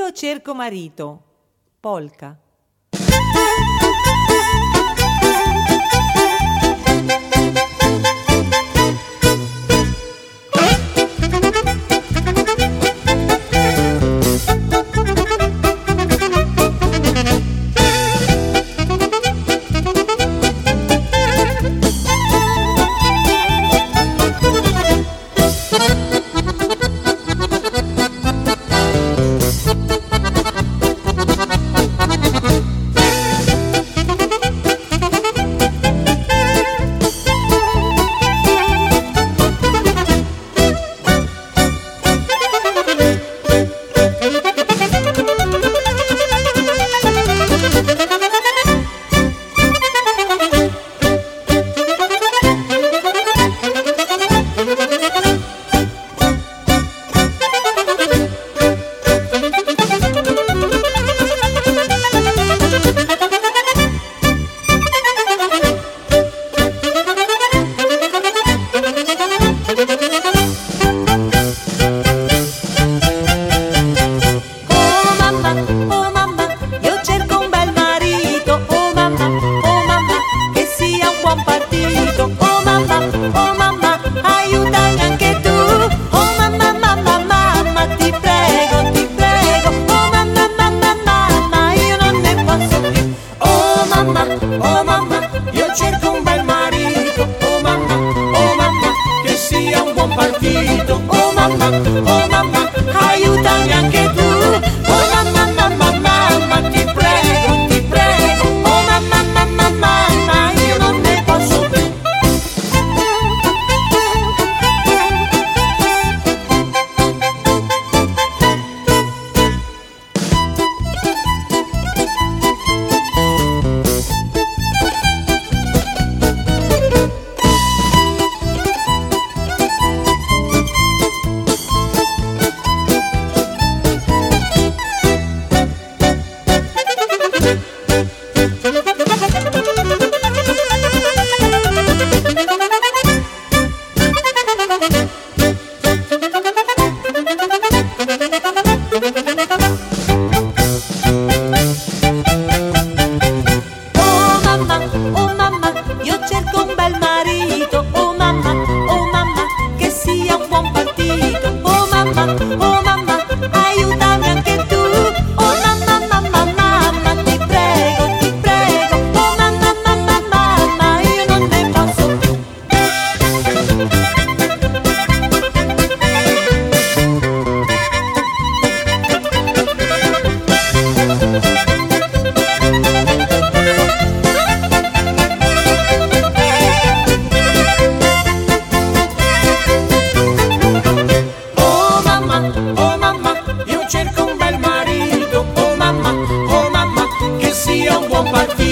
Io cerco marito, polka. Oh mamma, io cerco un bel marito. Oh mamma, che sia un buon partito. Oh mamma, aiutami anche tu. Oh mamma, ti prego. Oh mamma, io non ne posso più. Oh mamma, io cerco un bel marito. Oh mamma, che sia un buon partito. Oh mamma, aiutami anche tu. Oh mamma, ti prego. Oh mamma, io non ne posso più. Oh mamma, io cerco un bel marito. Oh mamma, che sia un buon partito.